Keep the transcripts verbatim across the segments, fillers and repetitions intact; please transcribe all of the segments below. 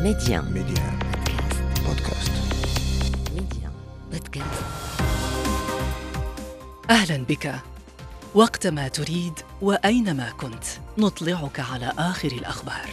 ميديان ميديان بودكاست. ميديان بودكاست. أهلا بك. وقتما تريد وأينما كنت نطلعك على آخر الأخبار.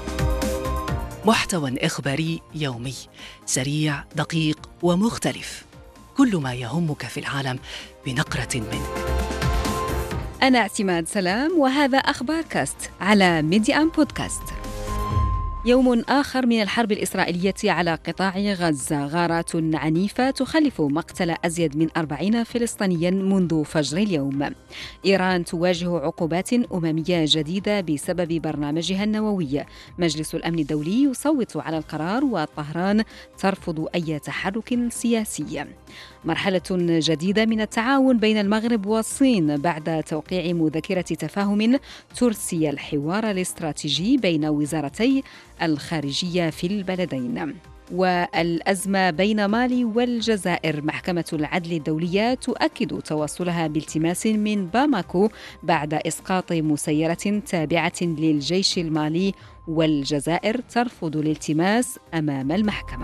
محتوى إخباري يومي سريع دقيق ومختلف، كل ما يهمك في العالم بنقرة منه. أنا اعتماد سلام وهذا أخبار كاست على ميديان بودكاست. يوم آخر من الحرب الإسرائيلية على قطاع غزة، غارات عنيفة تخلف مقتل أزيد من أربعين فلسطينياً منذ فجر اليوم. إيران تواجه عقوبات أممية جديدة بسبب برنامجها النووي. مجلس الأمن الدولي يصوت على القرار وطهران ترفض أي تحرك سياسي. مرحلة جديدة من التعاون بين المغرب والصين بعد توقيع مذكرة تفاهم ترسي الحوار الاستراتيجي بين وزارتي الخارجية في البلدين. والأزمة بين مالي والجزائر، محكمة العدل الدولية تؤكد توصلها بالتماس من باماكو بعد إسقاط مسيرة تابعة للجيش المالي، والجزائر ترفض الالتماس أمام المحكمة.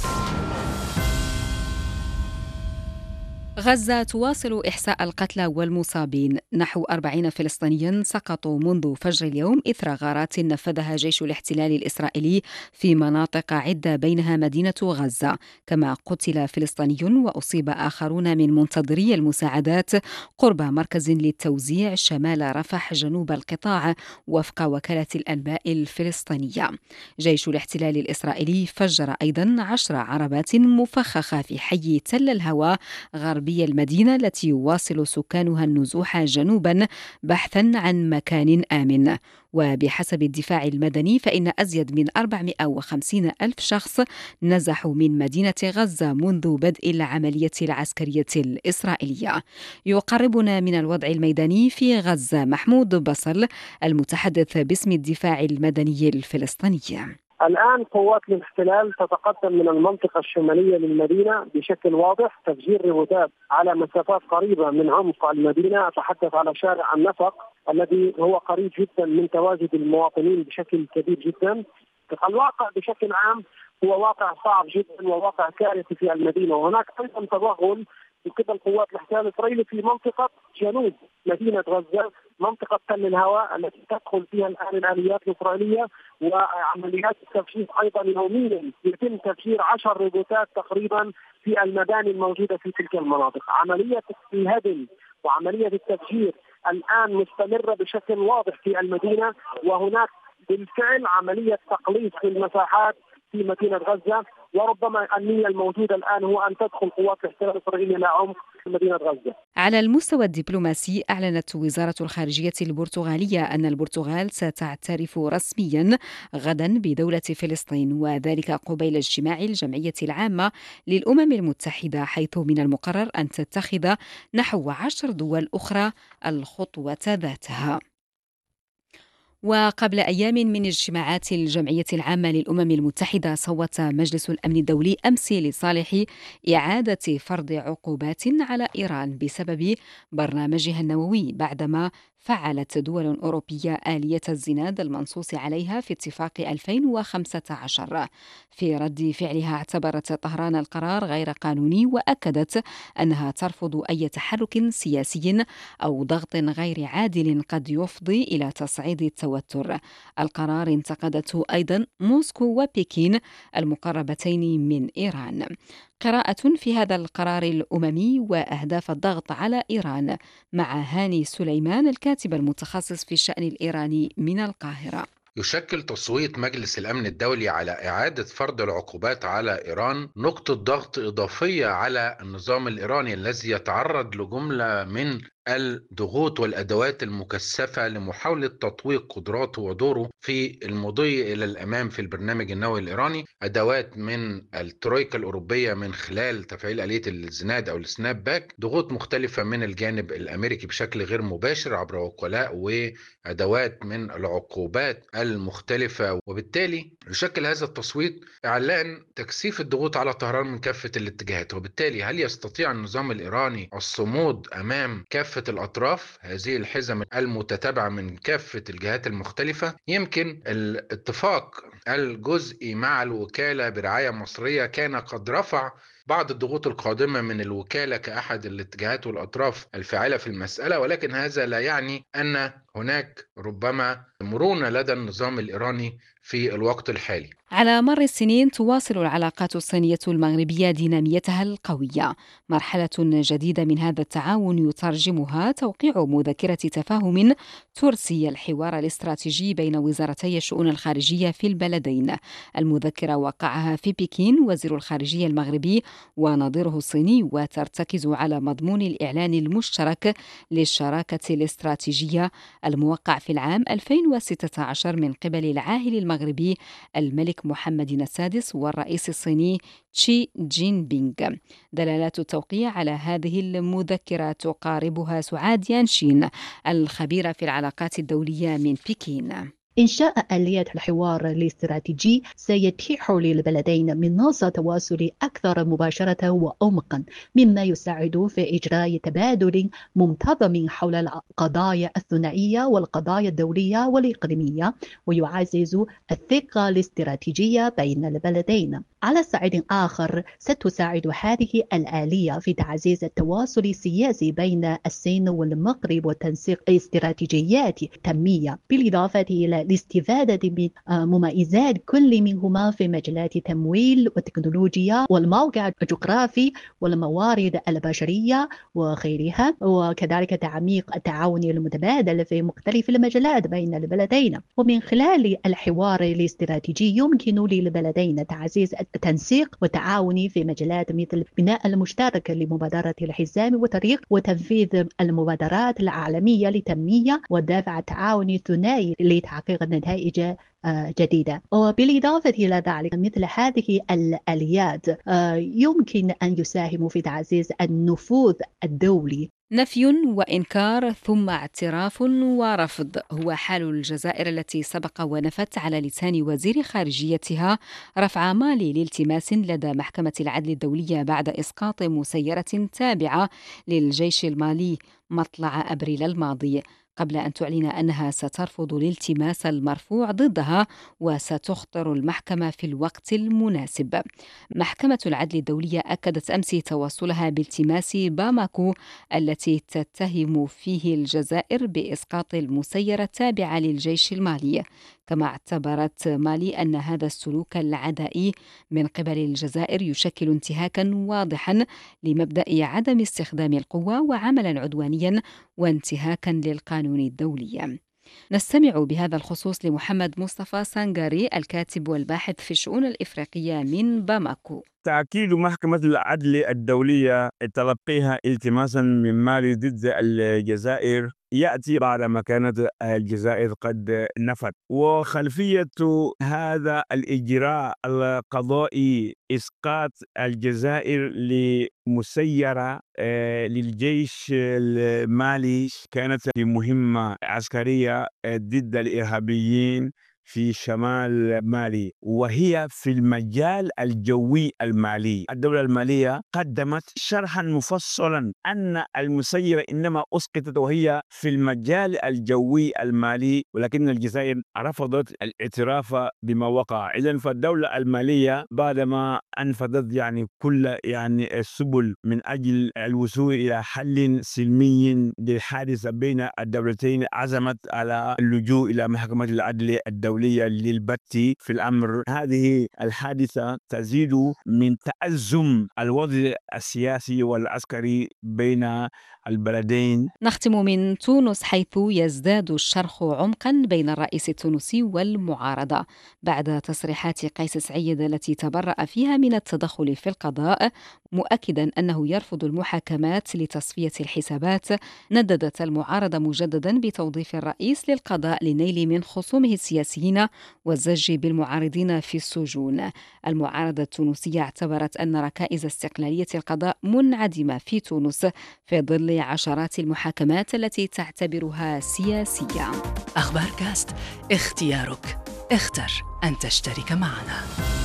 غزة تواصل إحصاء القتلى والمصابين. نحو أربعين فلسطينياً سقطوا منذ فجر اليوم إثر غارات نفذها جيش الاحتلال الإسرائيلي في مناطق عدة بينها مدينة غزة. كما قتل فلسطيني وأصيب آخرون من منتظري المساعدات قرب مركز للتوزيع شمال رفح جنوب القطاع، وفق وكالة الأنباء الفلسطينية. جيش الاحتلال الإسرائيلي فجر أيضاً عشر عربات مفخخة في حي تل الهوى غرب المدينة، التي يواصل سكانها النزوح جنوبا بحثا عن مكان آمن. وبحسب الدفاع المدني فإن أزيد من أربعمائة وخمسين ألف شخص نزحوا من مدينة غزة منذ بدء العملية العسكرية الإسرائيلية. يقربنا من الوضع الميداني في غزة محمود بصل، المتحدث باسم الدفاع المدني الفلسطيني. الآن قوات الاحتلال تتقدم من المنطقة الشمالية للمدينة بشكل واضح، تفجير رهبات على مسافات قريبة من عمق المدينة. أتحدث على شارع النفق الذي هو قريب جدا من تواجد المواطنين بشكل كبير جدا. الواقع بشكل عام هو واقع صعب جدا وواقع كارثي في المدينة، وهناك أيضا توغل من قبل قوات الاحتلال الإسرائيلي في منطقة جنوب مدينة غزة، منطقة تل الهواء التي تدخل فيها الآن الآليات الإسرائيلية وعمليات التفجير. أيضا يوميا يتم تفجير عشر روبوتات تقريبا في المباني الموجودة في تلك المناطق. عملية الهدم وعملية التفجير الآن مستمرة بشكل واضح في المدينة، وهناك بالفعل عملية تقليص في المساحات في مدينة غزة، وربما النية الموجودة الآن هو أن تدخل قوات الاحتلال الإسرائيلي إلى عمق مدينة غزة. على المستوى الدبلوماسي، أعلنت وزارة الخارجية البرتغالية أن البرتغال ستعترف رسميا غدا بدولة فلسطين، وذلك قبيل اجتماع الجمعية العامة للأمم المتحدة، حيث من المقرر أن تتخذ نحو عشر دول أخرى الخطوة ذاتها. وقبل أيام من اجتماعات الجمعية العامة للأمم المتحدة، صوت مجلس الأمن الدولي أمس لصالح إعادة فرض عقوبات على إيران بسبب برنامجها النووي، بعدما فعلت دول أوروبية آلية الزناد المنصوص عليها في اتفاق ألفين وخمسة عشر. في رد فعلها اعتبرت طهران القرار غير قانوني، وأكدت أنها ترفض أي تحرك سياسي أو ضغط غير عادل قد يفضي إلى تصعيد التوتر. القرار انتقدته أيضا موسكو وبكين المقربتين من إيران. قراءة في هذا القرار الأممي وأهداف الضغط على إيران مع هاني سليمان، الكاتب المتخصص في الشأن الإيراني من القاهرة. يشكل تصويت مجلس الأمن الدولي على إعادة فرض العقوبات على إيران نقطة ضغط إضافية على النظام الإيراني الذي يتعرض لجملة من الضغوط والأدوات المكثفة لمحاولة تطويق قدراته ودوره في المضي إلى الأمام في البرنامج النووي الإيراني. أدوات من الترويكا الأوروبية من خلال تفعيل آلية الزناد أو السناب باك، ضغوط مختلفة من الجانب الأمريكي بشكل غير مباشر عبر وكلاء، وأدوات من العقوبات المختلفة. وبالتالي يشكل هذا التصويت إعلان تكثيف الضغوط على طهران من كافة الاتجاهات. وبالتالي هل يستطيع النظام الإيراني الصمود أمام كافة الأطراف هذه الحزم المتتابعة من كافة الجهات المختلفة؟ يمكن الاتفاق الجزئي مع الوكالة برعاية مصرية كان قد رفع بعض الضغوط القادمة من الوكالة كأحد الاتجاهات والأطراف الفاعلة في المسألة، ولكن هذا لا يعني أن هناك ربما مرونة لدى النظام الإيراني في الوقت الحالي. على مر السنين تواصل العلاقات الصينية المغربية ديناميتها القوية. مرحلة جديدة من هذا التعاون يترجمها توقيع مذكرة تفاهم ترسي الحوار الاستراتيجي بين وزارتي الشؤون الخارجية في البلدين. المذكرة وقعها في بكين وزير الخارجية المغربي ونظيره الصيني، وترتكز على مضمون الإعلان المشترك للشراكة الاستراتيجية الموقع في العام ألفين وستة عشر من قبل العاهل المغربي الملك محمد السادس والرئيس الصيني شي جين بينغ. دلالات التوقيع على هذه المذكرة تقاربها سعاد يانشين الخبيرة في العلاقات الدولية من بكين. إنشاء آلية الحوار الاستراتيجي سيتيح للبلدين منصة تواصل أكثر مباشرة وعمقا، مما يساعد في إجراء تبادل منتظم حول القضايا الثنائية والقضايا الدولية والإقليمية، ويعزز الثقة الاستراتيجية بين البلدين. على صعيد آخر، ستساعد هذه الآلية في تعزيز التواصل السياسي بين الصين والمغرب وتنسيق استراتيجيات تنمية، بالإضافة إلى الاستفادة من مميزات كل منهما في مجالات التمويل والتكنولوجيا والموقع الجغرافي والموارد البشرية وغيرها، وكذلك تعميق التعاون المتبادل في مختلف المجالات بين البلدين. ومن خلال الحوار الاستراتيجي يمكن للبلدين تعزيز التنسيق والتعاون في مجالات مثل بناء المشترك لمبادرة الحزام وطريق وتنفيذ المبادرات العالمية للتنمية ودفع التعاون الثنائي لتحقيق نتائج جديدة. وبالإضافة إلى ذلك، مثل هذه الآليات يمكن أن يساهم في تعزيز النفوذ الدولي. نفي وإنكار ثم اعتراف ورفض هو حال الجزائر التي سبق ونفت على لسان وزير خارجيتها رفع مالي لالتماس لدى محكمة العدل الدولية بعد إسقاط مسيرة تابعة للجيش المالي مطلع أبريل الماضي، قبل أن تعلن أنها سترفض الالتماس المرفوع ضدها وستخطر المحكمة في الوقت المناسب. محكمة العدل الدولية أكدت أمس توصلها بالتماس باماكو التي تتهم فيه الجزائر بإسقاط المسيرة التابعة للجيش المالي، كما اعتبرت مالي أن هذا السلوك العدائي من قبل الجزائر يشكل انتهاكا واضحا لمبدأ عدم استخدام القوة وعملا عدوانيا وانتهاكا للقانون الدولي. نستمع بهذا الخصوص لمحمد مصطفى سانغاري الكاتب والباحث في الشؤون الإفريقية من باماكو. تأكيد محكمة العدل الدولية تلقيها التماسا من مالي ضد الجزائر يأتي بعد ما كانت الجزائر قد نفت، وخلفية هذا الإجراء القضائي إسقاط الجزائر لمسيرة للجيش المالي كانت في مهمة عسكرية ضد الإرهابيين في شمال مالي، وهي في المجال الجوي المالي. الدولة المالية قدمت شرحا مفصلا أن المسيرة إنما أسقطت وهي في المجال الجوي المالي، ولكن الجزائر رفضت الاعتراف بما وقع. إذن فالدولة المالية بعدما أنفذت يعني كل يعني السبل من أجل الوصول إلى حل سلمي للحادثة بين الدولتين عزمت على اللجوء إلى محكمة العدل الدولية للبت في الأمر. هذه الحادثة تزيد من تأزم الوضع السياسي والعسكري بين البلدين. نختم من تونس، حيث يزداد الشرخ عمقا بين الرئيس التونسي والمعارضة بعد تصريحات قيس سعيد التي تبرأ فيها من التدخل في القضاء، مؤكدا أنه يرفض المحاكمات لتصفية الحسابات. نددت المعارضة مجددا بتوظيف الرئيس للقضاء للنيل من خصومه السياسيين والزج بالمعارضين في السجون. المعارضة التونسية اعتبرت أن ركائز استقلالية القضاء منعدمة في تونس في ظل عشرات المحاكمات التي تعتبرها سياسية. أخبار كاست، اختيارك، اختر أن تشترك معنا.